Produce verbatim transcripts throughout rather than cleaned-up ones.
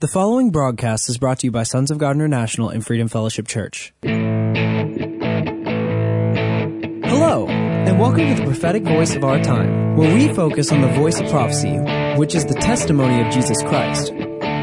The following broadcast is brought to you by Sons of God International and Freedom Fellowship Church. Hello, and welcome to the prophetic voice of our time, where we focus on the voice of prophecy, which is the testimony of Jesus Christ.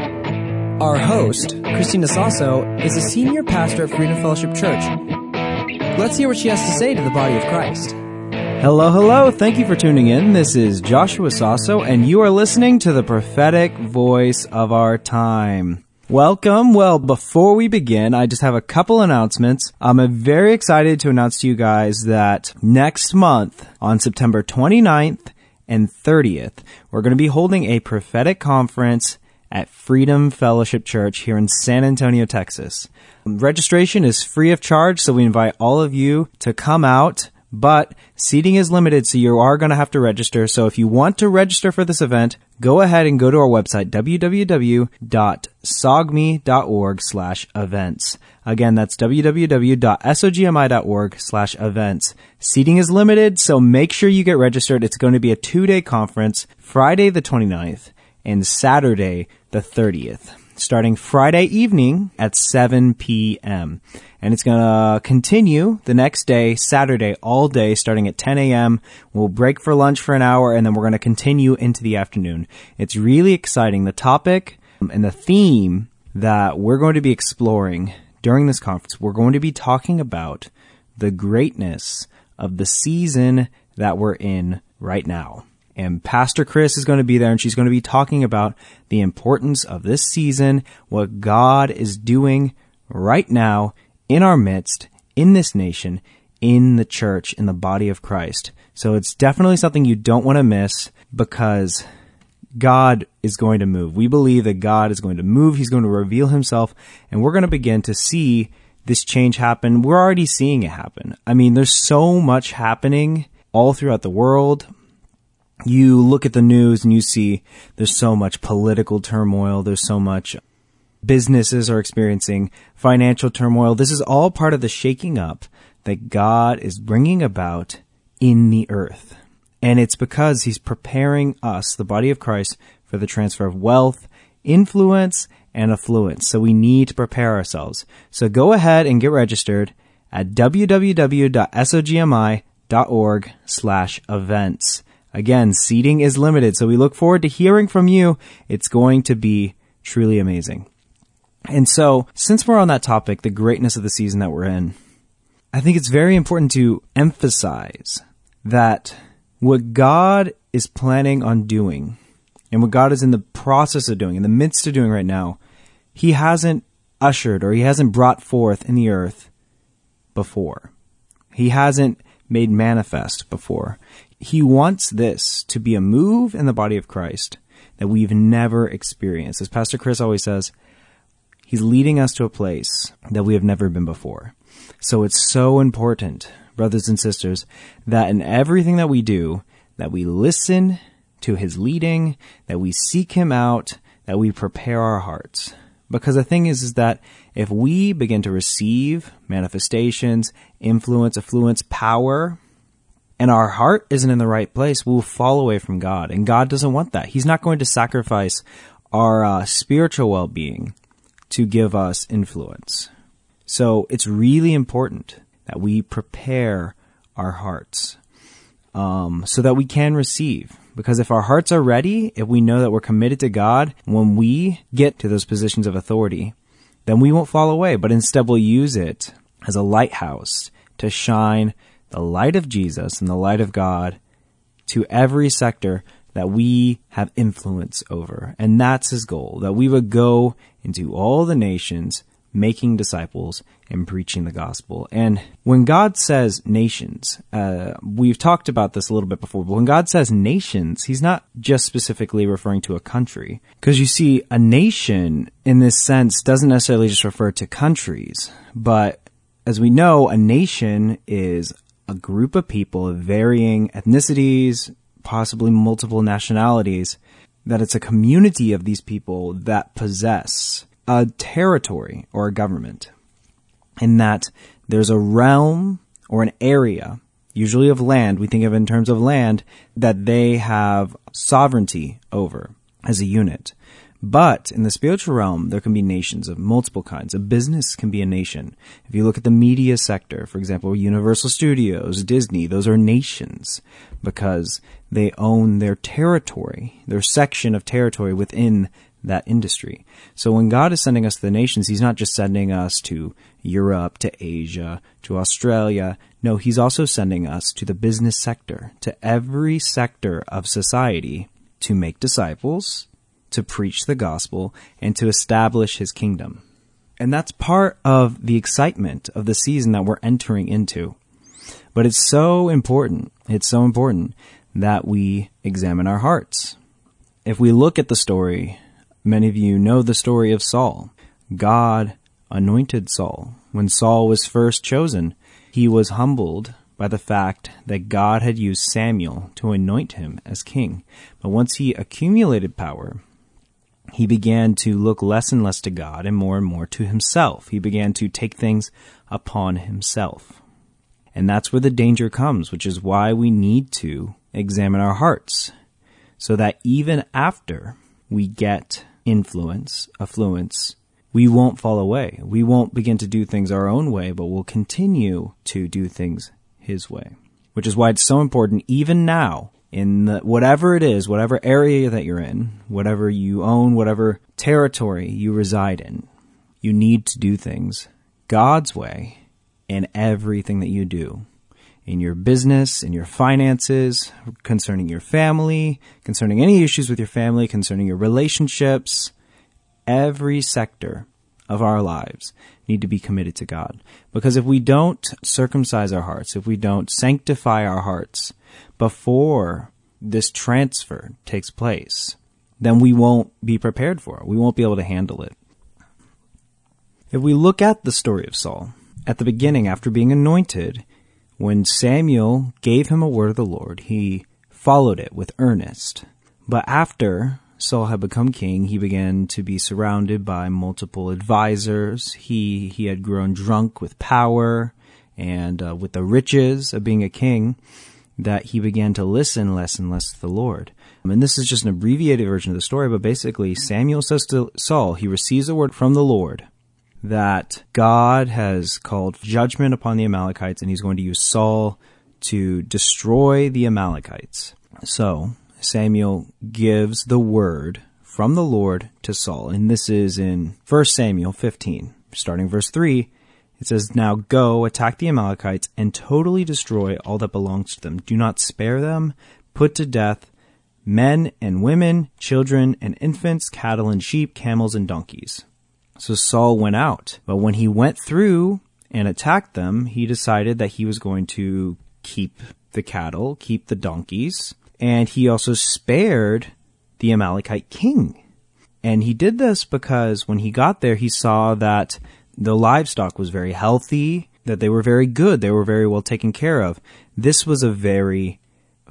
Our host, Christina Sasso, is a senior pastor at Freedom Fellowship Church. Let's hear what she has to say to the body of Christ. Hello, hello. Thank you for tuning in. This is Joshua Sasso, and you are listening to the prophetic voice of our time. Welcome. Well, before we begin, I just have a couple announcements. I'm very excited to announce to you guys that next month, on September twenty-ninth and thirtieth, we're going to be holding a prophetic conference at Freedom Fellowship Church here in San Antonio, Texas. Registration is free of charge, so we invite all of you to come out. But seating is limited, so you are going to have to register. So if you want to register for this event, go ahead and go to our website, w w w dot sogmi dot org slash events. Again, that's w w w dot sogmi dot org slash events. Seating is limited, so make sure you get registered. It's going to be a two-day conference, Friday the twenty-ninth and Saturday the thirtieth, starting Friday evening at seven p.m. And it's going to continue the next day, Saturday, all day, starting at ten a.m. We'll break for lunch for an hour, and then we're going to continue into the afternoon. It's really exciting. The topic and the theme that we're going to be exploring during this conference, we're going to be talking about the greatness of the season that we're in right now. And Pastor Chris is going to be there, and she's going to be talking about the importance of this season, what God is doing right now in our midst, in this nation, in the church, in the body of Christ. So it's definitely something you don't want to miss, because God is going to move. We believe that God is going to move. He's going to reveal himself, and we're going to begin to see this change happen. We're already seeing it happen. I mean, there's so much happening all throughout the world. You look at the news and you see there's so much political turmoil. There's so much businesses are experiencing financial turmoil. This is all part of the shaking up that God is bringing about in the earth. And it's because he's preparing us, the body of Christ, for the transfer of wealth, influence, and affluence. So we need to prepare ourselves. So go ahead and get registered at w w w dot sogmi dot org slash events. Again, seating is limited, so we look forward to hearing from you. It's going to be truly amazing. And so, since we're on that topic, the greatness of the season that we're in, I think it's very important to emphasize that what God is planning on doing, and what God is in the process of doing, in the midst of doing right now, he hasn't ushered or he hasn't brought forth in the earth before. He hasn't made manifest before. He wants this to be a move in the body of Christ that we've never experienced. As Pastor Chris always says, he's leading us to a place that we have never been before. So it's so important, brothers and sisters, that in everything that we do, that we listen to his leading, that we seek him out, that we prepare our hearts. Because the thing is, is that if we begin to receive manifestations, influence, affluence, power, and our heart isn't in the right place, we'll fall away from God. And God doesn't want that. He's not going to sacrifice our uh, spiritual well-being to give us influence. So it's really important that we prepare our hearts um, so that we can receive. Because if our hearts are ready, if we know that we're committed to God, when we get to those positions of authority, then we won't fall away. But instead we'll use it as a lighthouse to shine the light of Jesus and the light of God to every sector that we have influence over. And that's his goal, that we would go into all the nations, making disciples and preaching the gospel. And when God says nations, uh, we've talked about this a little bit before, but when God says nations, he's not just specifically referring to a country. Because you see, a nation in this sense doesn't necessarily just refer to countries, but as we know, a nation is a group of people of varying ethnicities, possibly multiple nationalities, that it's a community of these people that possess a territory or a government, and that there's a realm or an area, usually of land, we think of it in terms of land, that they have sovereignty over as a unit. But in the spiritual realm, there can be nations of multiple kinds. A business can be a nation. If you look at the media sector, for example, Universal Studios, Disney, those are nations because they own their territory, their section of territory within that industry. So when God is sending us to the nations, he's not just sending us to Europe, to Asia, to Australia. No, he's also sending us to the business sector, to every sector of society to make disciples, to preach the gospel, and to establish his kingdom. And that's part of the excitement of the season that we're entering into. But it's so important, it's so important that we examine our hearts. If we look at the story, many of you know the story of Saul. God anointed Saul. When Saul was first chosen, he was humbled by the fact that God had used Samuel to anoint him as king. But once he accumulated power, he began to look less and less to God and more and more to himself. He began to take things upon himself. And that's where the danger comes, which is why we need to examine our hearts, so that even after we get influence, affluence, we won't fall away. We won't begin to do things our own way, but we'll continue to do things his way, which is why it's so important even now, in the, whatever it is, whatever area that you're in, whatever you own, whatever territory you reside in, you need to do things God's way in everything that you do. In your business, in your finances, concerning your family, concerning any issues with your family, concerning your relationships, every sector of our lives need to be committed to God. Because if we don't circumcise our hearts, if we don't sanctify our hearts before this transfer takes place, then we won't be prepared for it. We won't be able to handle it. If we look at the story of Saul, at the beginning, after being anointed, when Samuel gave him a word of the Lord, he followed it with earnest. But after Saul had become king, he began to be surrounded by multiple advisors. He he had grown drunk with power and uh, with the riches of being a king, that he began to listen less and less to the Lord. And this is just an abbreviated version of the story, but basically Samuel says to Saul, he receives a word from the Lord that God has called judgment upon the Amalekites, and he's going to use Saul to destroy the Amalekites. So Samuel gives the word from the Lord to Saul, and this is in First Samuel fifteen, starting verse three. It says, "Now go, attack the Amalekites, and totally destroy all that belongs to them. Do not spare them. Put to death men and women, children and infants, cattle and sheep, camels and donkeys." So Saul went out, but when he went through and attacked them, he decided that he was going to keep the cattle, keep the donkeys, and he also spared the Amalekite king. And he did this because when he got there, he saw that the livestock was very healthy, that they were very good, they were very well taken care of. This was a very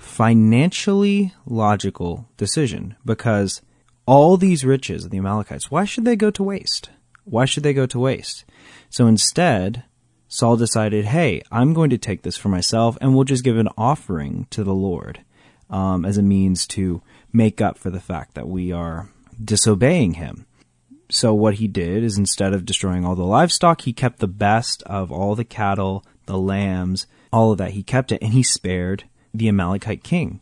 financially logical decision, because all these riches of the Amalekites, why should they go to waste? Why should they go to waste? So instead, Saul decided, hey, I'm going to take this for myself, and we'll just give an offering to the Lord um, as a means to make up for the fact that we are disobeying him. So what he did is, instead of destroying all the livestock, he kept the best of all the cattle, the lambs, all of that. He kept it, and he spared the Amalekite king.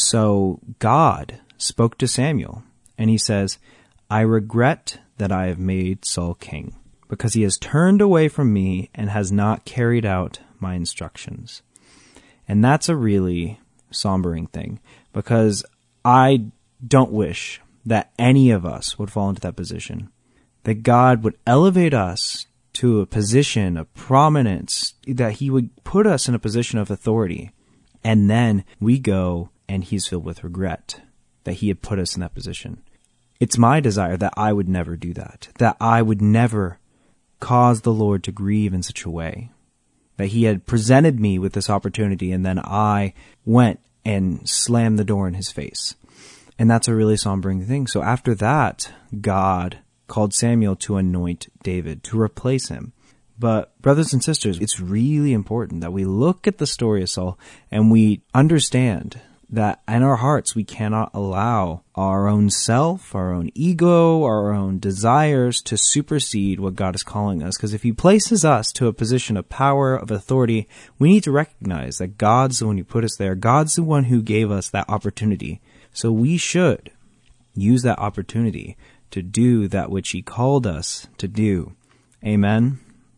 So God spoke to Samuel, and he says, "I regret that I have made Saul king, because he has turned away from me and has not carried out my instructions." And that's a really sombering thing, because I don't wish that any of us would fall into that position, that God would elevate us to a position of prominence, that he would put us in a position of authority, and then we go and he's filled with regret that he had put us in that position. It's my desire that I would never do that, that I would never cause the Lord to grieve in such a way, that he had presented me with this opportunity and then I went and slammed the door in his face. And that's a really sombering thing. So after that, God called Samuel to anoint David, to replace him. But brothers and sisters, it's really important that we look at the story of Saul and we understand that in our hearts we cannot allow our own self, our own ego, our own desires to supersede what God is calling us. Because if he places us to a position of power, of authority, we need to recognize that God's the one who put us there. God's the one who gave us that opportunity. So we should use that opportunity to do that which he called us to do. Amen.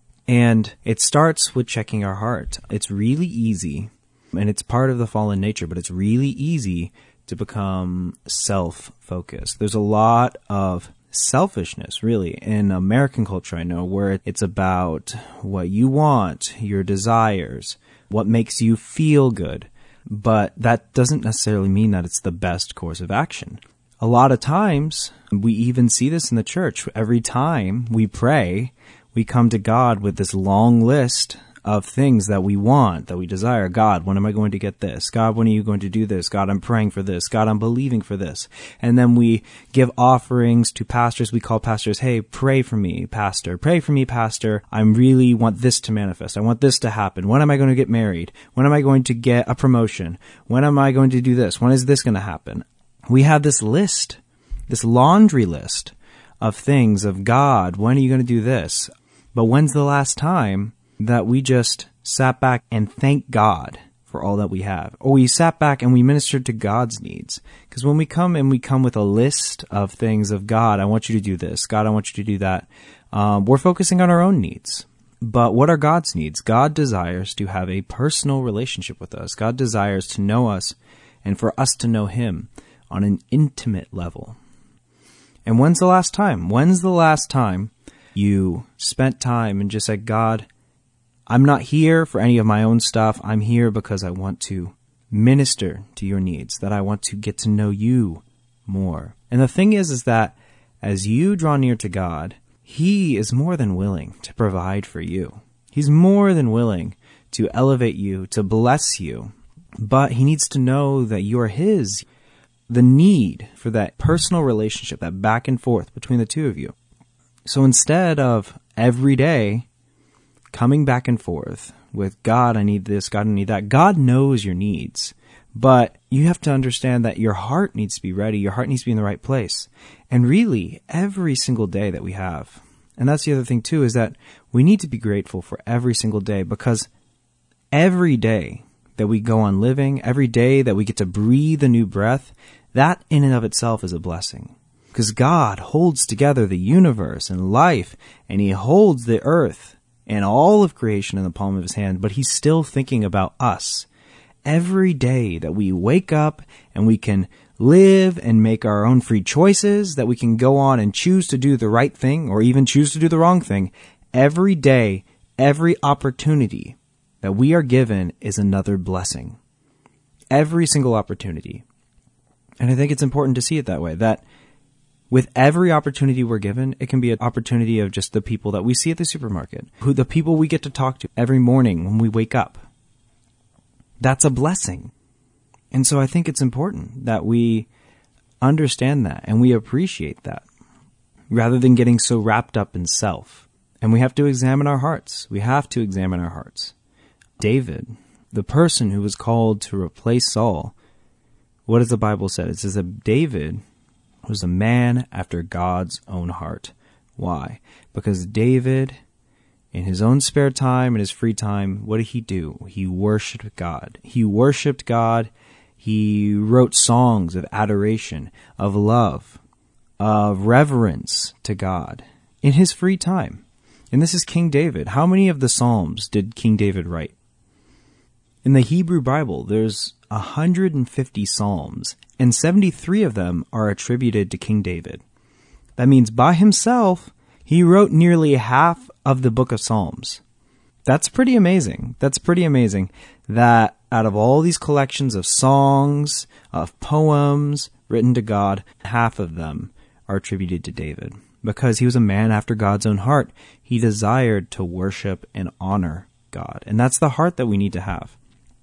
And it starts with checking our heart. It's really easy, and it's part of the fallen nature, but it's really easy to become self-focused. There's a lot of selfishness, really, in American culture, I know, where it's about what you want, your desires, what makes you feel good. But that doesn't necessarily mean that it's the best course of action. A lot of times, we even see this in the church. Every time we pray, we come to God with this long list of things that we want, that we desire. God, when am I going to get this? God, when are you going to do this? God, I'm praying for this. God, I'm believing for this. And then we give offerings to pastors. We call pastors, hey, pray for me, pastor. Pray for me, pastor. I really want this to manifest. I want this to happen. When am I going to get married? When am I going to get a promotion? When am I going to do this? When is this going to happen? We have this list, this laundry list of things of God. When are you going to do this? But when's the last time that we just sat back and thanked God for all that we have? Or we sat back and we ministered to God's needs? Because when we come and we come with a list of things of God, I want you to do this. God, I want you to do that. Um, we're focusing on our own needs. But what are God's needs? God desires to have a personal relationship with us. God desires to know us and for us to know him on an intimate level. And when's the last time? When's the last time you spent time and just said, God, I'm not here for any of my own stuff. I'm here because I want to minister to your needs, that I want to get to know you more. And the thing is, is that as you draw near to God, he is more than willing to provide for you. He's more than willing to elevate you, to bless you. But he needs to know that you are his. The need for that personal relationship, that back and forth between the two of you. So instead of every day coming back and forth with God, I need this, God, I need that, God knows your needs. But you have to understand that your heart needs to be ready. Your heart needs to be in the right place. And really, every single day that we have, and that's the other thing too, is that we need to be grateful for every single day, because every day that we go on living, every day that we get to breathe a new breath, that in and of itself is a blessing. Because God holds together the universe and life, and he holds the earth and all of creation in the palm of his hand, but he's still thinking about us. Every day that we wake up and we can live and make our own free choices, that we can go on and choose to do the right thing or even choose to do the wrong thing, every day, every opportunity that we are given is another blessing. Every single opportunity. And I think it's important to see it that way, that with every opportunity we're given, it can be an opportunity of just the people that we see at the supermarket, who the people we get to talk to every morning when we wake up. That's a blessing. And so I think it's important that we understand that and we appreciate that, rather than getting so wrapped up in self. And we have to examine our hearts. We have to examine our hearts. David, the person who was called to replace Saul, what does the Bible say? It says that David was a man after God's own heart. Why? Because David, in his own spare time and his free time, what did he do? He worshiped God. He worshiped God. He wrote songs of adoration, of love, of reverence to God in his free time. And this is King David. How many of the Psalms did King David write? In the Hebrew Bible, there's one hundred fifty Psalms, and seventy-three of them are attributed to King David. That means by himself, he wrote nearly half of the book of Psalms. That's pretty amazing. That's pretty amazing that out of all these collections of songs, of poems written to God, half of them are attributed to David. Because he was a man after God's own heart. He desired to worship and honor God. And that's the heart that we need to have.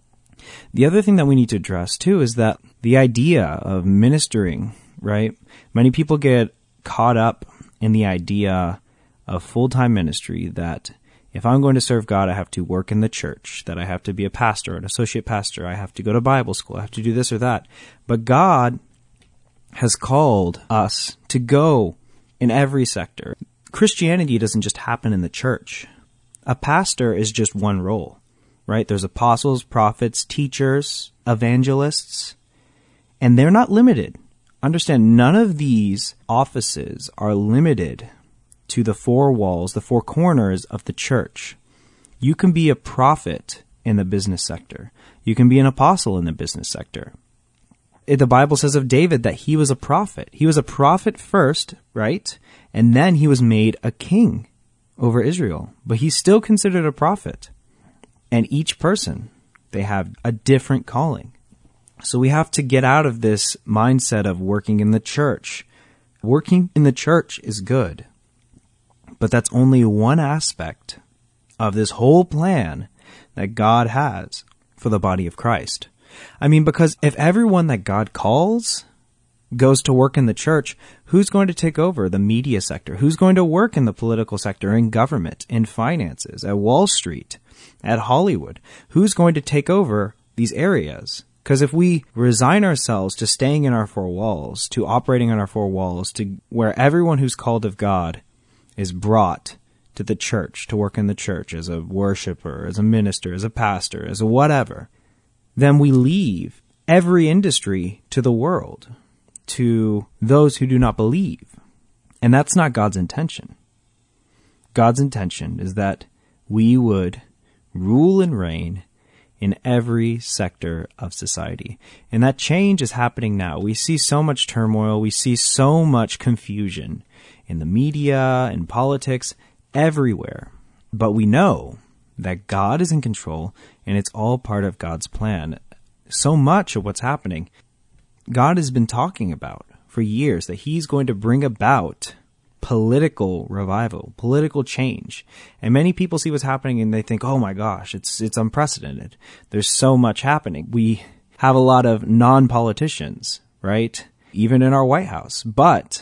The other thing that we need to address, too, is that the idea of ministering, right? Many people get caught up in the idea of full-time ministry, that If I'm going to serve God, I have to work in the church, that I have to be a pastor, an associate pastor, I have to go to Bible school, I have to do this or that. But God has called us to go in every sector. Christianity doesn't just happen in the church. A pastor is just one role, right? There's apostles, prophets, teachers, evangelists, and they're not limited. Understand, none of these offices are limited to the four walls, the four corners of the church. You can be a prophet in the business sector. You can be an apostle in the business sector. The Bible says of David that he was a prophet. He was a prophet first, right? And then he was made a king over Israel. But he's still considered a prophet. And each person, they have a different calling. So we have to get out of this mindset of working in the church. Working in the church is good. But that's only one aspect of this whole plan that God has for the body of Christ. I mean, because if everyone that God calls goes to work in the church, who's going to take over the media sector? Who's going to work in the political sector, in government, in finances, at Wall Street, at Hollywood? Who's going to take over these areas? Because if we resign ourselves to staying in our four walls, to operating in our four walls, to where everyone who's called of God is brought to the church, to work in the church as a worshiper, as a minister, as a pastor, as a whatever, then we leave every industry to the world, to those who do not believe. And that's not God's intention. God's intention is that we would rule and reign in every sector of society. And that change is happening now. We see so much turmoil. We see so much confusion in the media, in politics, everywhere. But we know that God is in control, and it's all part of God's plan. So much of what's happening, God has been talking about for years, that he's going to bring about political revival, political change. And many people see what's happening and they think, oh my gosh, it's it's unprecedented. There's so much happening. We have a lot of non-politicians, right? Even in our White House. But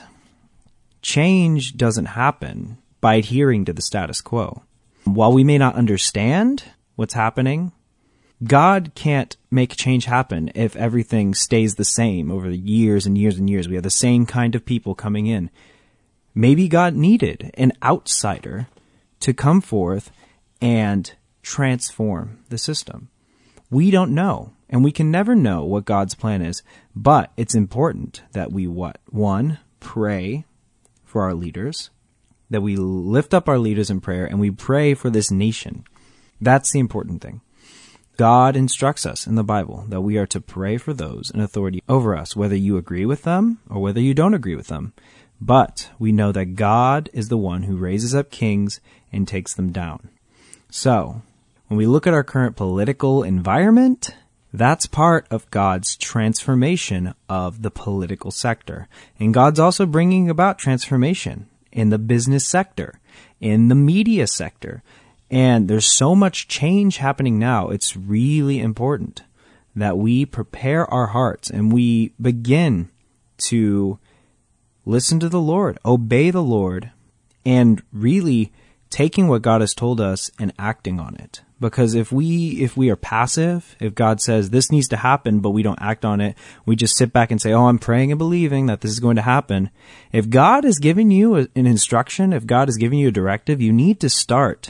change doesn't happen by adhering to the status quo. While we may not understand what's happening, God can't make change happen if everything stays the same over the years and years and years. We have the same kind of people coming in. Maybe God needed an outsider to come forth and transform the system. We don't know, and we can never know what God's plan is, but it's important that we what? One, pray for our leaders, that we lift up our leaders in prayer, and we pray for this nation. That's the important thing. God instructs us in the Bible that we are to pray for those in authority over us, whether you agree with them or whether you don't agree with them. But we know that God is the one who raises up kings and takes them down. So, when we look at our current political environment, that's part of God's transformation of the political sector. And God's also bringing about transformation in the business sector, in the media sector. And there's so much change happening now. It's really important that we prepare our hearts and we begin to listen to the Lord, obey the Lord, and really taking what God has told us and acting on it. Because if we if we are passive, if God says this needs to happen, but we don't act on it, we just sit back and say, oh, I'm praying and believing that this is going to happen. If God has given you an instruction, if God has given you a directive, you need to start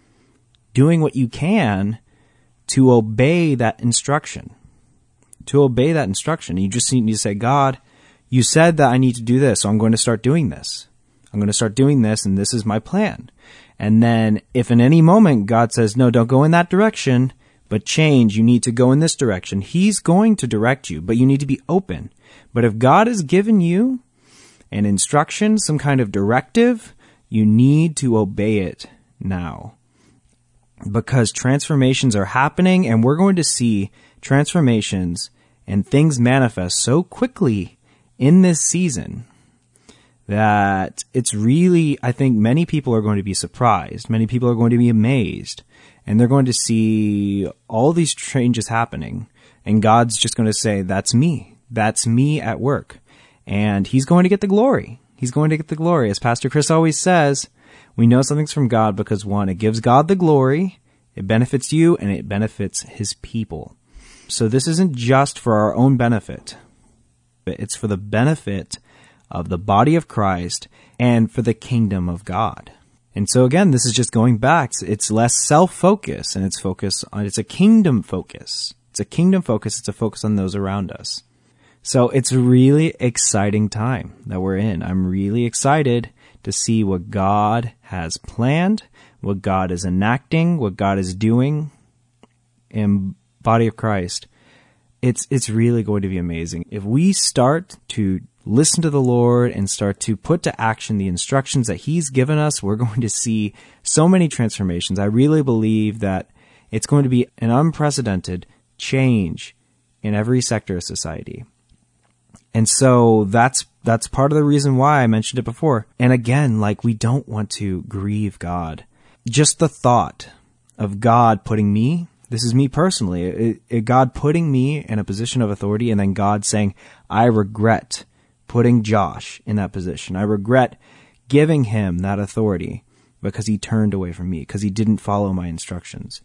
doing what you can to obey that instruction. To obey that instruction. You just need to say, God, you said that I need to do this, so I'm going to start doing this. I'm going to start doing this, and this is my plan. And then if in any moment God says, no, don't go in that direction, but change, you need to go in this direction, he's going to direct you, but you need to be open. But if God has given you an instruction, some kind of directive, you need to obey it now. Because transformations are happening, and we're going to see transformations and things manifest so quickly in this season that it's really, I think many people are going to be surprised. Many people are going to be amazed, and they're going to see all these changes happening, and God's just going to say, that's me. That's me at work. And he's going to get the glory. He's going to get the glory. As Pastor Chris always says, We know something's from God because, one, it gives God the glory, it benefits you, and it benefits his people. So this isn't just for our own benefit, but it's for the benefit of the body of Christ and for the kingdom of God. And so again, this is just going back. It's less self-focus and it's focus on, it's a kingdom focus. It's a kingdom focus. It's a focus on those around us. So it's a really exciting time that we're in. I'm really excited to see what God has planned, what God is enacting, what God is doing in body of Christ. It's, it's really going to be amazing. If we start to listen to the Lord and start to put to action the instructions that he's given us, we're going to see so many transformations. I really believe that it's going to be an unprecedented change in every sector of society. And so that's that's part of the reason why I mentioned it before. And again, like, we don't want to grieve God. Just the thought of God putting me, this is me personally, it, it, God putting me in a position of authority and then God saying, I regret putting Josh in that position. I regret giving him that authority because he turned away from me, because he didn't follow my instructions.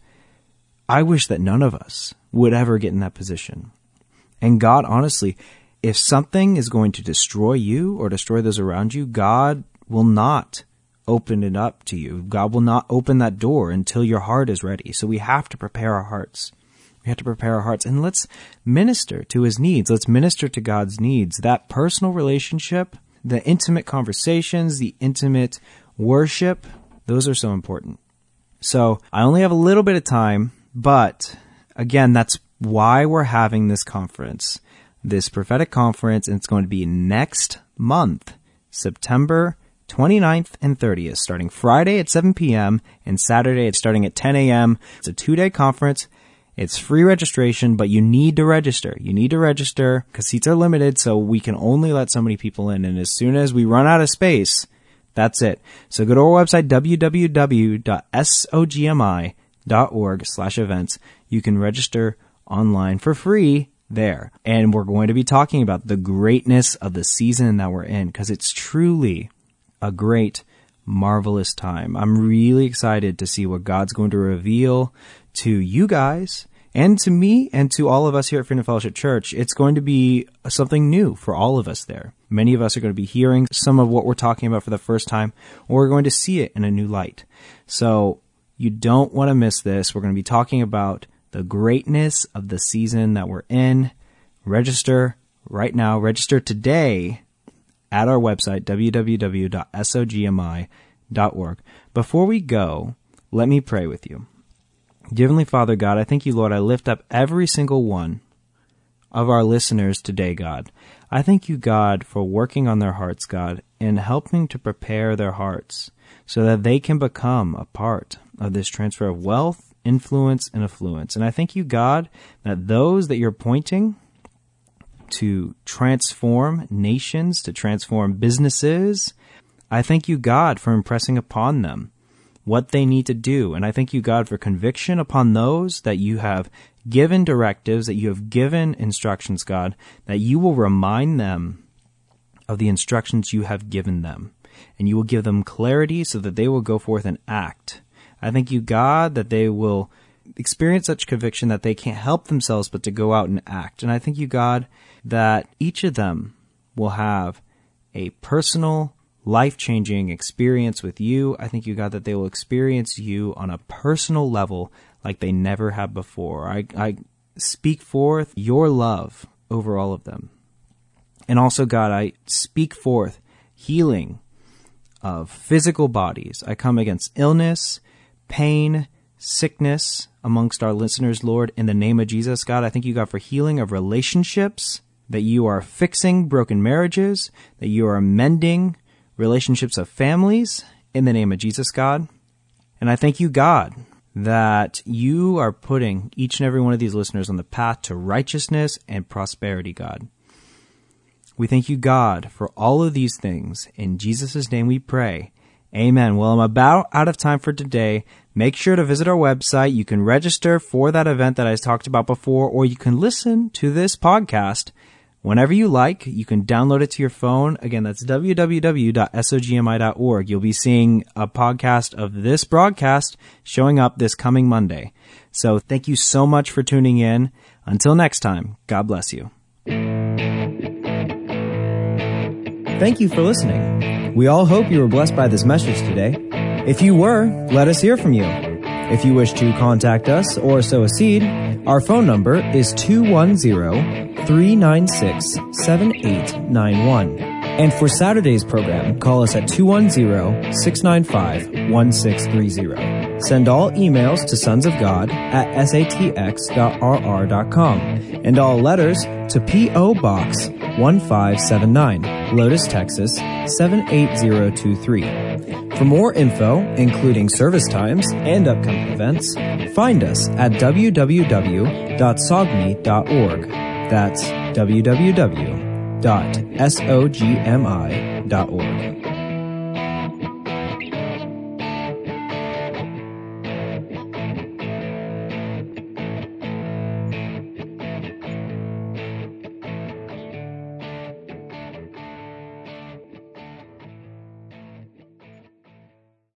I wish that none of us would ever get in that position. And God, honestly, if something is going to destroy you or destroy those around you, God will not open it up to you. God will not open that door until your heart is ready. So we have to prepare our hearts. We have to prepare our hearts, and let's minister to his needs. Let's minister to God's needs. That personal relationship, the intimate conversations, the intimate worship, those are so important. So I only have a little bit of time, but again, that's why we're having this conference, this prophetic conference, and it's going to be next month, September twenty-ninth and thirtieth, starting Friday at seven p.m. and Saturday it's starting at ten a.m. It's a two-day conference. It's free registration, but you need to register. You need to register because seats are limited, so we can only let so many people in. And as soon as we run out of space, that's it. So go to our website, w w w dot sogmi dot org slash events. You can register online for free there. And we're going to be talking about the greatness of the season that we're in, because it's truly a great, marvelous time. I'm really excited to see what God's going to reveal to you guys and to me and to all of us here at Freedom Fellowship Church. It's going to be something new for all of us there. Many of us are going to be hearing some of what we're talking about for the first time, or we're going to see it in a new light. So you don't want to miss this. We're going to be talking about the greatness of the season that we're in. Register right now. Register today at our website, w w w dot sogmi dot org. Before we go, let me pray with you. Dear Heavenly Father, God, I thank you, Lord. I lift up every single one of our listeners today, God. I thank you, God, for working on their hearts, God, and helping to prepare their hearts so that they can become a part of this transfer of wealth, influence, and affluence. And I thank you, God, that those that you're pointing to transform nations, to transform businesses, I thank you, God, for impressing upon them what they need to do. And I thank you, God, for conviction upon those that you have given directives, that you have given instructions, God, that you will remind them of the instructions you have given them. And you will give them clarity so that they will go forth and act. I thank you, God, that they will experience such conviction that they can't help themselves but to go out and act. And I thank you, God, that each of them will have a personal, life-changing experience with you. I thank you, God, that they will experience you on a personal level like they never have before. I, I speak forth your love over all of them. And also, God, I speak forth healing of physical bodies. I come against illness, pain, sickness amongst our listeners, Lord, in the name of Jesus. God, I thank you, God, for healing of relationships, that you are fixing broken marriages, that you are mending relationships of families in the name of Jesus, God. And I thank you, God, that you are putting each and every one of these listeners on the path to righteousness and prosperity, God. We thank you, God, for all of these things. In Jesus' name we pray. Amen. Well, I'm about out of time for today. Make sure to visit our website. You can register for that event that I talked about before, or you can listen to this podcast whenever you like. You can download it to your phone. Again, that's w w w dot sogmi dot org. You'll be seeing a podcast of this broadcast showing up this coming Monday. So thank you so much for tuning in. Until next time, God bless you. Thank you for listening. We all hope you were blessed by this message today. If you were, let us hear from you. If you wish to contact us or sow a seed, our phone number is two one zero, three nine six, seven eight nine one. And for Saturday's program, call us at two one zero, six nine five, one six three zero. Send all emails to sons of god at s a t x dot r r dot com and all letters to P O Box one five seven nine, Lotus, Texas seven eight zero two three. For more info, including service times and upcoming events, find us at w w w dot sogmi dot org. That's w w w dot sogmi dot org.